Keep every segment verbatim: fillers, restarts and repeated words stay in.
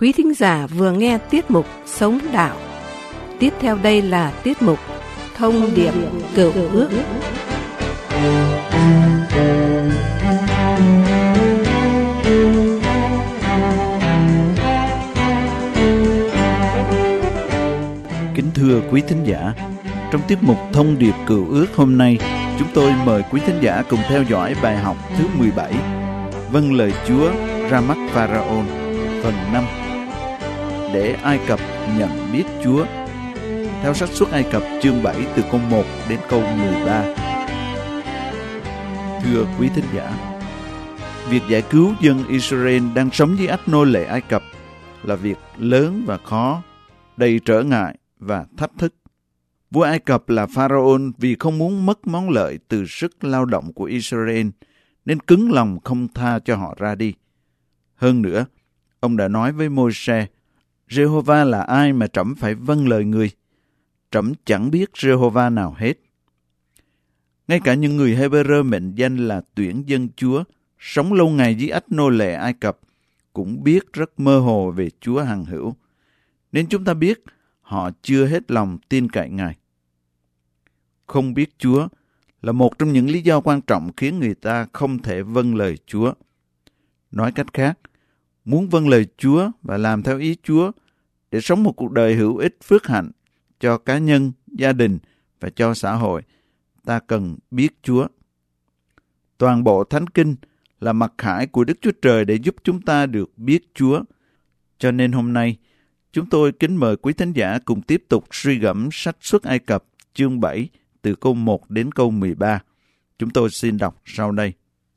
Quý thính giả vừa nghe tiết mục Sống Đạo. Tiếp theo đây là tiết mục Thông điệp Cựu Ước. Kính thưa quý thính giả, trong tiết mục Thông điệp Cựu Ước hôm nay, chúng tôi mời quý thính giả cùng theo dõi bài học thứ mười bảy, Vâng lời Chúa ra mắt Pharaon, phần năm. Để Ai Cập nhận biết Chúa, theo sách Xuất Ai Cập chương bảy từ câu một đến câu mười ba. Thưa quý thính giả, việc giải cứu dân Israel đang sống dưới ách nô lệ Ai Cập là việc lớn và khó, đầy trở ngại và thách thức. Vua Ai Cập là Pharaon vì không muốn mất món lợi từ sức lao động của Israel, nên cứng lòng không tha cho họ ra đi. Hơn nữa, ông đã nói với Môi-se, Giê-hô-va là ai mà trẫm phải vâng lời người? Trẫm chẳng biết Giê-hô-va nào hết. Ngay cả những người Hê-bê-rơ mệnh danh là tuyển dân Chúa, sống lâu ngày dưới ách nô lệ Ai Cập, cũng biết rất mơ hồ về Chúa hằng hữu. Nên chúng ta biết họ chưa hết lòng tin cậy Ngài. Không biết Chúa là một trong những lý do quan trọng khiến người ta không thể vâng lời Chúa. Nói cách khác, muốn vâng lời Chúa và làm theo ý Chúa để sống một cuộc đời hữu ích phước hạnh cho cá nhân, gia đình và cho xã hội, ta cần biết Chúa. Toàn bộ Thánh Kinh là mặc khải của Đức Chúa Trời để giúp chúng ta được biết Chúa. Cho nên hôm nay, chúng tôi kính mời quý thính giả cùng tiếp tục suy gẫm sách Xuất Ai Cập chương bảy từ câu một đến câu mười ba. Chúng tôi xin đọc sau đây.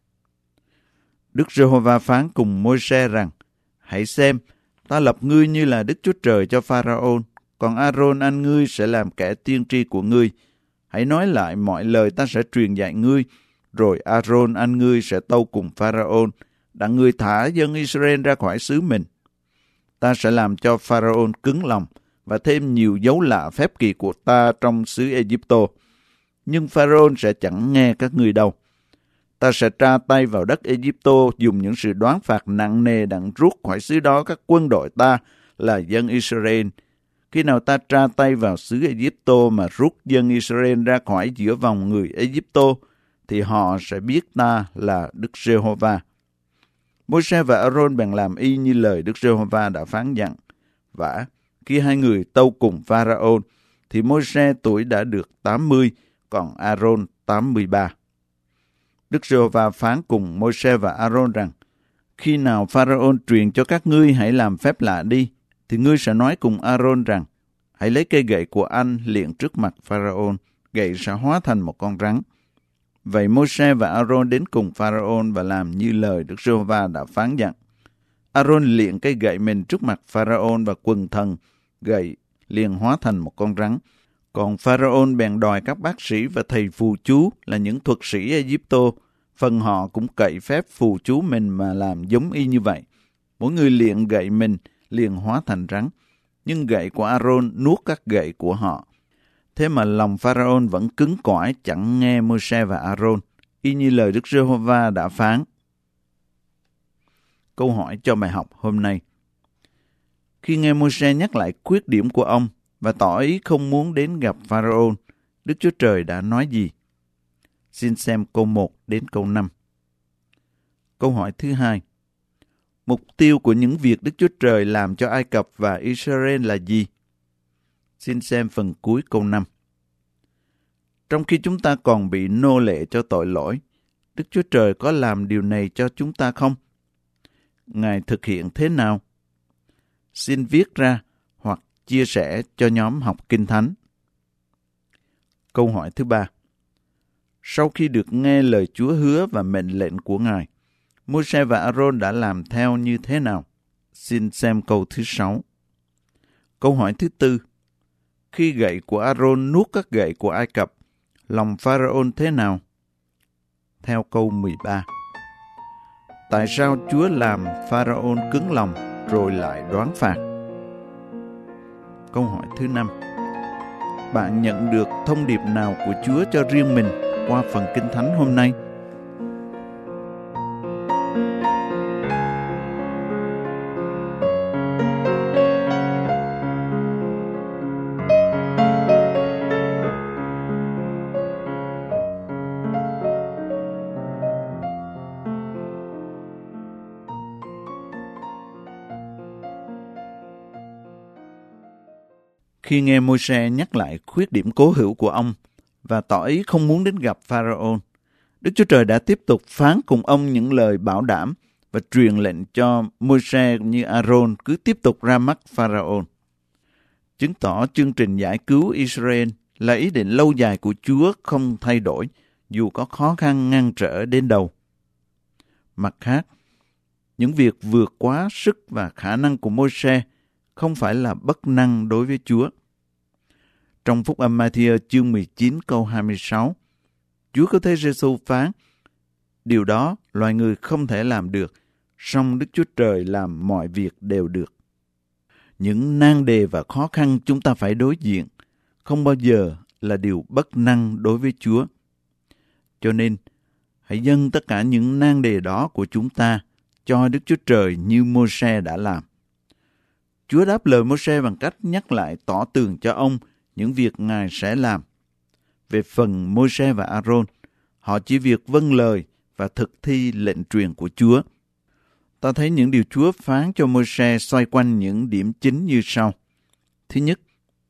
Đức Giê-hô-va phán cùng Môi-se rằng, hãy xem, ta lập ngươi như là Đức Chúa Trời cho Pharaon, còn A-rôn anh ngươi sẽ làm kẻ tiên tri của ngươi. Hãy nói lại mọi lời ta sẽ truyền dạy ngươi, rồi A-rôn anh ngươi sẽ tâu cùng Pharaon, đặng ngươi thả dân Israel ra khỏi xứ mình. Ta sẽ làm cho Pharaon cứng lòng và thêm nhiều dấu lạ phép kỳ của ta trong xứ Ai-cập. Nhưng Pharaon sẽ chẳng nghe các ngươi đâu. Ta sẽ tra tay vào đất Ai-cập dùng những sự đoán phạt nặng nề đặng rút khỏi xứ đó các quân đội ta là dân Israel. Khi nào ta tra tay vào xứ Ai-cập mà rút dân Israel ra khỏi giữa vòng người Ai-cập, thì họ sẽ biết ta là Đức Giê-hô-va. Môi-se và A-rôn bèn làm y như lời Đức Giê-hô-va đã phán dặn. Vả, khi hai người tâu cùng Pharaon, thì Môi-se tuổi đã được tám mươi, còn A-rôn tám mươi ba. Đức Giê-hô-va phán cùng Môi-se và A-rôn rằng, khi nào Pharaon truyền cho các ngươi hãy làm phép lạ đi, thì ngươi sẽ nói cùng A-rôn rằng, hãy lấy cây gậy của anh liệng trước mặt Pharaon, gậy sẽ hóa thành một con rắn. Vậy Môi-se và A-rôn đến cùng Pharaon và làm như lời Đức Giê-hô-va đã phán dặn. A-rôn liệng cây gậy mình trước mặt Pharaon và quần thần, gậy liền hóa thành một con rắn. Còn Pharaon bèn đòi các bác sĩ và thầy phù chú là những thuật sĩ Ai-cập, phần họ cũng cậy phép phù chú mình mà làm giống y như vậy. Mỗi người liệng gậy mình liền hóa thành rắn, nhưng gậy của A-rôn nuốt các gậy của họ. Thế mà lòng Pharaon vẫn cứng cỏi chẳng nghe Môi-se và A-rôn, y như lời Đức Giê-hô-va đã phán. Câu hỏi cho bài học hôm nay. Khi nghe Môi-se nhắc lại khuyết điểm của ông và tỏ ý không muốn đến gặp Pharaon, Đức Chúa Trời đã nói gì? Xin xem câu một đến câu năm. Câu hỏi thứ hai. Mục tiêu của những việc Đức Chúa Trời làm cho Ai Cập và Israel là gì? Xin xem phần cuối câu năm. Trong khi chúng ta còn bị nô lệ cho tội lỗi, Đức Chúa Trời có làm điều này cho chúng ta không? Ngài thực hiện thế nào? Xin viết ra hoặc chia sẻ cho nhóm học Kinh Thánh. Câu hỏi thứ ba. Sau khi được nghe lời Chúa hứa và mệnh lệnh của Ngài, Môi-se và A-rôn đã làm theo như thế nào? Xin xem câu thứ sáu. Câu hỏi thứ tư. Khi gậy của A-rôn nuốt các gậy của Ai Cập, lòng Pharaon thế nào? Theo câu mười ba. Tại sao Chúa làm Pharaon cứng lòng rồi lại đoán phạt? Câu hỏi thứ năm. Bạn nhận được thông điệp nào của Chúa cho riêng mình qua phần Kinh Thánh hôm nay? Khi nghe Môi-se nhắc lại khuyết điểm cố hữu của ông và tỏ ý không muốn đến gặp Pharaoh, Đức Chúa Trời đã tiếp tục phán cùng ông những lời bảo đảm và truyền lệnh cho Môi-se như A-rôn cứ tiếp tục ra mắt Pharaoh. Chứng tỏ chương trình giải cứu Israel là ý định lâu dài của Chúa không thay đổi, dù có khó khăn ngăn trở đến đâu. Mặt khác, những việc vượt quá sức và khả năng của Môi-se không phải là bất năng đối với Chúa. Trong Phúc âm Ma-thi-ơ chương mười chín câu hai mươi sáu, Chúa có thấy Giê-xu phán, điều đó loài người không thể làm được, song Đức Chúa Trời làm mọi việc đều được. Những nan đề và khó khăn chúng ta phải đối diện không bao giờ là điều bất năng đối với Chúa. Cho nên, hãy dâng tất cả những nan đề đó của chúng ta cho Đức Chúa Trời như Môi-se đã làm. Chúa đáp lời Môi-se bằng cách nhắc lại tỏ tường cho ông những việc Ngài sẽ làm. Về phần Môi-se và A-rôn, họ chỉ việc vâng lời và thực thi lệnh truyền của Chúa. Ta thấy những điều Chúa phán cho Môi-se xoay quanh những điểm chính như sau. Thứ nhất,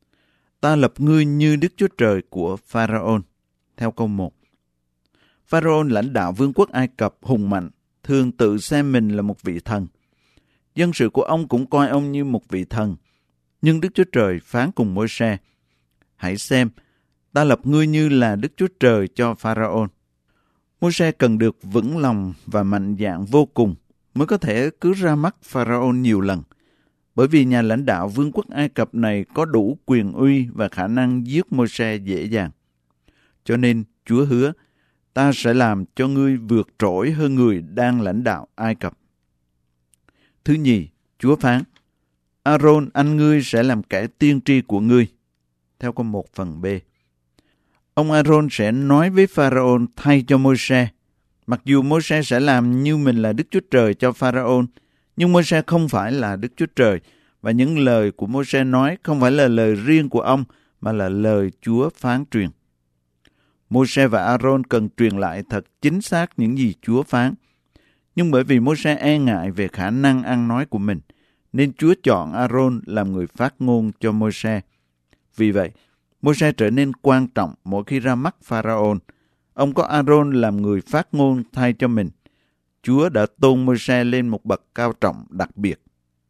ta lập ngươi như Đức Chúa Trời của Pharaoh, theo câu một. Pharaoh lãnh đạo vương quốc Ai Cập hùng mạnh, thường tự xem mình là một vị thần. Dân sự của ông cũng coi ông như một vị thần. Nhưng Đức Chúa Trời phán cùng Môi-se, hãy xem, ta lập ngươi như là Đức Chúa Trời cho Pharaoh. Môi-se cần được vững lòng và mạnh dạn vô cùng mới có thể cứ ra mắt Pharaoh nhiều lần, bởi vì nhà lãnh đạo vương quốc Ai Cập này có đủ quyền uy và khả năng giết Môi-se dễ dàng. Cho nên Chúa hứa, ta sẽ làm cho ngươi vượt trội hơn người đang lãnh đạo Ai Cập. Thứ nhì, Chúa phán, A-rôn anh ngươi sẽ làm kẻ tiên tri của ngươi, theo câu một phần B. Ông A-rôn sẽ nói với Pharaoh thay cho Môi-se. Mặc dù Môi-se sẽ làm như mình là Đức Chúa Trời cho Pharaoh, nhưng Môi-se không phải là Đức Chúa Trời, và những lời của Môi-se nói không phải là lời riêng của ông, mà là lời Chúa phán truyền. Môi-se và A-rôn cần truyền lại thật chính xác những gì Chúa phán. Nhưng bởi vì Môi-se e ngại về khả năng ăn nói của mình, nên Chúa chọn A-rôn làm người phát ngôn cho Môi-se. Vì vậy, Môi-se trở nên quan trọng mỗi khi ra mắt Pharaoh. Ông có A-rôn làm người phát ngôn thay cho mình. Chúa đã tôn Môi-se lên một bậc cao trọng đặc biệt.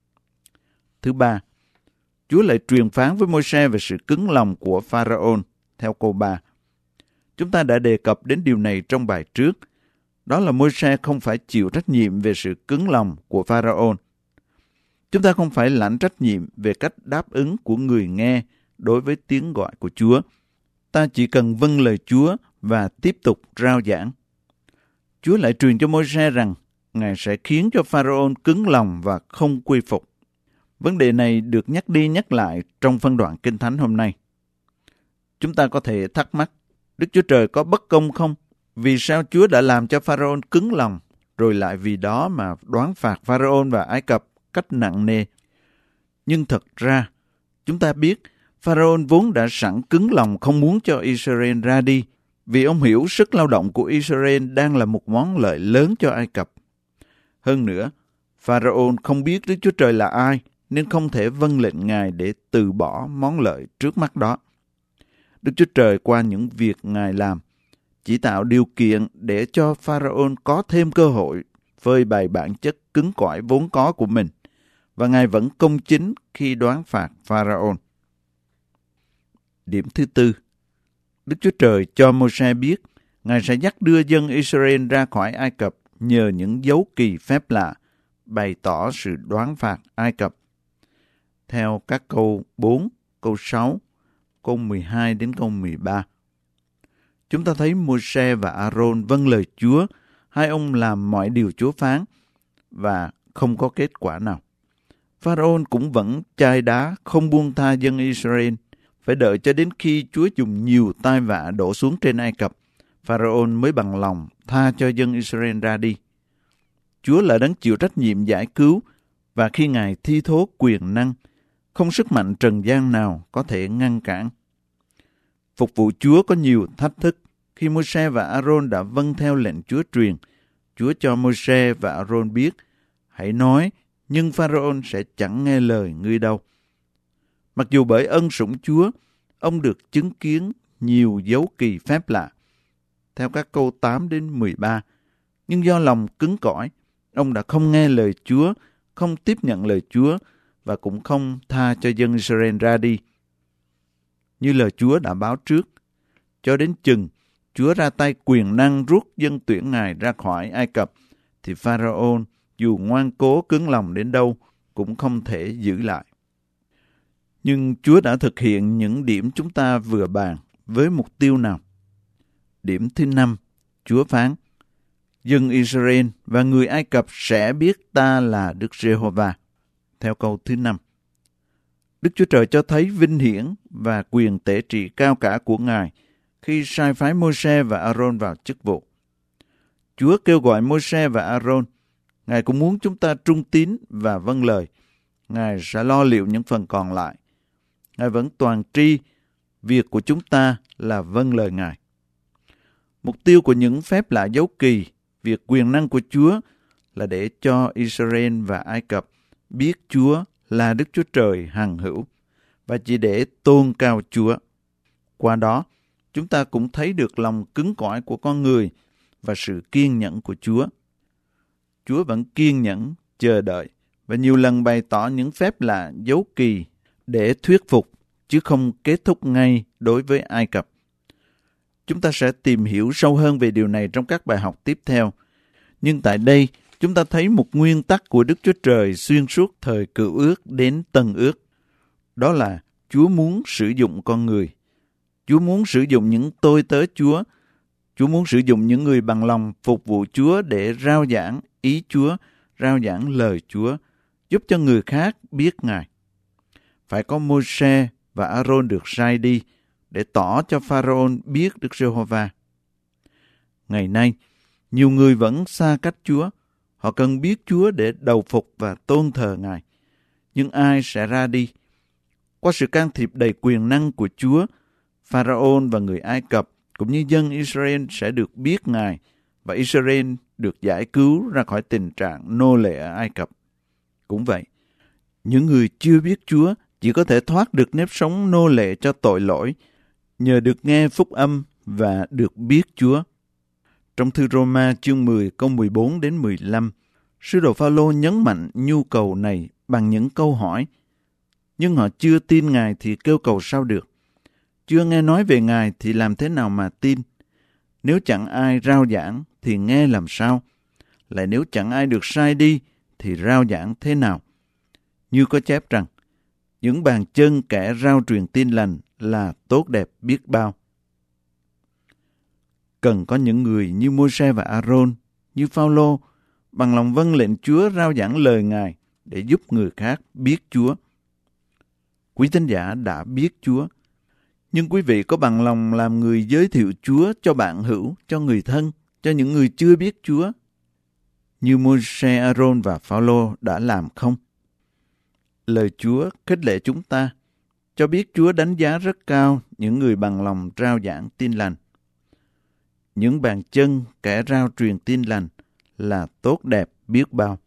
Thứ ba, Chúa lại truyền phán với Môi-se về sự cứng lòng của Pharaoh, theo câu ba. Chúng ta đã đề cập đến điều này trong bài trước. Đó là Môi-se không phải chịu trách nhiệm về sự cứng lòng của Pharaoh. Chúng ta không phải lãnh trách nhiệm về cách đáp ứng của người nghe đối với tiếng gọi của Chúa. Ta chỉ cần vâng lời Chúa và tiếp tục rao giảng. Chúa lại truyền cho Môi-se rằng Ngài sẽ khiến cho Pharaoh cứng lòng và không quy phục. Vấn đề này được nhắc đi nhắc lại trong phân đoạn Kinh Thánh hôm nay. Chúng ta có thể thắc mắc, Đức Chúa Trời có bất công không? Vì sao Chúa đã làm cho Pharaoh cứng lòng, rồi lại vì đó mà đoán phạt Pharaoh và Ai Cập cách nặng nề? Nhưng thật ra, chúng ta biết Pharaoh vốn đã sẵn cứng lòng không muốn cho Israel ra đi, vì ông hiểu sức lao động của Israel đang là một món lợi lớn cho Ai Cập. Hơn nữa, Pharaoh không biết Đức Chúa Trời là ai, nên không thể vâng lệnh Ngài để từ bỏ món lợi trước mắt đó. Đức Chúa Trời qua những việc Ngài làm, chỉ tạo điều kiện để cho Pharaoh có thêm cơ hội phơi bày bản chất cứng cỏi vốn có của mình, và Ngài vẫn công chính khi đoán phạt Pharaoh. Điểm thứ tư, Đức Chúa Trời cho Môi-se biết Ngài sẽ dắt đưa dân Israel ra khỏi Ai Cập nhờ những dấu kỳ phép lạ, bày tỏ sự đoán phạt Ai Cập. Theo các câu bốn, câu sáu, câu mười hai đến câu mười ba. Chúng ta thấy Môi-se và A-rôn vâng lời Chúa, hai ông làm mọi điều Chúa phán, và không có kết quả nào. Pharaoh cũng vẫn chai đá, không buông tha dân Israel, phải đợi cho đến khi Chúa dùng nhiều tai vạ đổ xuống trên Ai Cập, Pharaoh mới bằng lòng tha cho dân Israel ra đi. Chúa là đấng chịu trách nhiệm giải cứu, và khi Ngài thi thố quyền năng, không sức mạnh trần gian nào có thể ngăn cản. Phục vụ Chúa có nhiều thách thức. Khi Môi-se và A-rôn đã vâng theo lệnh Chúa truyền, Chúa cho Môi-se và A-rôn biết, hãy nói, nhưng Pharaoh sẽ chẳng nghe lời ngươi đâu. Mặc dù bởi ân sủng Chúa, ông được chứng kiến nhiều dấu kỳ phép lạ, theo các câu tám đến mười ba. Nhưng do lòng cứng cỏi, ông đã không nghe lời Chúa, không tiếp nhận lời Chúa và cũng không tha cho dân Israel ra đi. Như lời Chúa đã báo trước, cho đến chừng Chúa ra tay quyền năng rút dân tuyển Ngài ra khỏi Ai Cập, thì Pharaoh dù ngoan cố cứng lòng đến đâu cũng không thể giữ lại. Nhưng Chúa đã thực hiện những điểm chúng ta vừa bàn với mục tiêu nào? Điểm thứ năm, Chúa phán, dân Israel và người Ai Cập sẽ biết ta là Đức Giê-hô-va. Theo câu thứ năm, Đức Chúa Trời cho thấy vinh hiển và quyền tể trị cao cả của Ngài khi sai phái Môi-se và A-rôn vào chức vụ. Chúa kêu gọi Môi-se và A-rôn. Ngài cũng muốn chúng ta trung tín và vâng lời. Ngài sẽ lo liệu những phần còn lại. Ngài vẫn toàn tri, việc của chúng ta là vâng lời Ngài. Mục tiêu của những phép lạ dấu kỳ, việc quyền năng của Chúa là để cho Israel và Ai Cập biết Chúa là Đức Chúa Trời hằng hữu và chỉ để tôn cao Chúa. Qua đó, chúng ta cũng thấy được lòng cứng cỏi của con người và sự kiên nhẫn của Chúa. Chúa vẫn kiên nhẫn, chờ đợi và nhiều lần bày tỏ những phép lạ dấu kỳ để thuyết phục, chứ không kết thúc ngay đối với Ai Cập. Chúng ta sẽ tìm hiểu sâu hơn về điều này trong các bài học tiếp theo. Nhưng tại đây, chúng ta thấy một nguyên tắc của Đức Chúa Trời xuyên suốt thời Cựu Ước đến Tân Ước. Đó là Chúa muốn sử dụng con người. Chúa muốn sử dụng những tôi tớ Chúa. Chúa muốn sử dụng những người bằng lòng phục vụ Chúa để rao giảng ý Chúa, rao giảng lời Chúa, giúp cho người khác biết Ngài. Phải có Môi-se và A-rôn được sai đi để tỏ cho Pharaoh biết Đức Giê-hô-va. Ngày nay, nhiều người vẫn xa cách Chúa. Họ cần biết Chúa để đầu phục và tôn thờ Ngài. Nhưng ai sẽ ra đi? Qua sự can thiệp đầy quyền năng của Chúa, Pharaoh và người Ai Cập cũng như dân Israel sẽ được biết Ngài và Israel được giải cứu ra khỏi tình trạng nô lệ ở Ai Cập. Cũng vậy, những người chưa biết Chúa chỉ có thể thoát được nếp sống nô lệ cho tội lỗi nhờ được nghe phúc âm và được biết Chúa. Trong thư Roma chương mười câu mười bốn đến mười lăm, sứ đồ Phao-lô nhấn mạnh nhu cầu này bằng những câu hỏi. Nhưng họ chưa tin Ngài thì kêu cầu sao được? Chưa nghe nói về Ngài thì làm thế nào mà tin? Nếu chẳng ai rao giảng thì nghe làm sao? Lại nếu chẳng ai được sai đi thì rao giảng thế nào? Như có chép rằng, những bàn chân kẻ rao truyền tin lành là tốt đẹp biết bao. Cần có những người như Môi-se và A-rôn, như Phao-lô, bằng lòng vâng lệnh Chúa rao giảng lời Ngài để giúp người khác biết Chúa. Quý thính giả đã biết Chúa, nhưng quý vị có bằng lòng làm người giới thiệu Chúa cho bạn hữu, cho người thân, cho những người chưa biết Chúa, như Môi-se, A-rôn và Phao-lô đã làm không? Lời Chúa khích lệ chúng ta, cho biết Chúa đánh giá rất cao những người bằng lòng rao giảng tin lành. Những bàn chân kẻ rao truyền tin lành là tốt đẹp biết bao.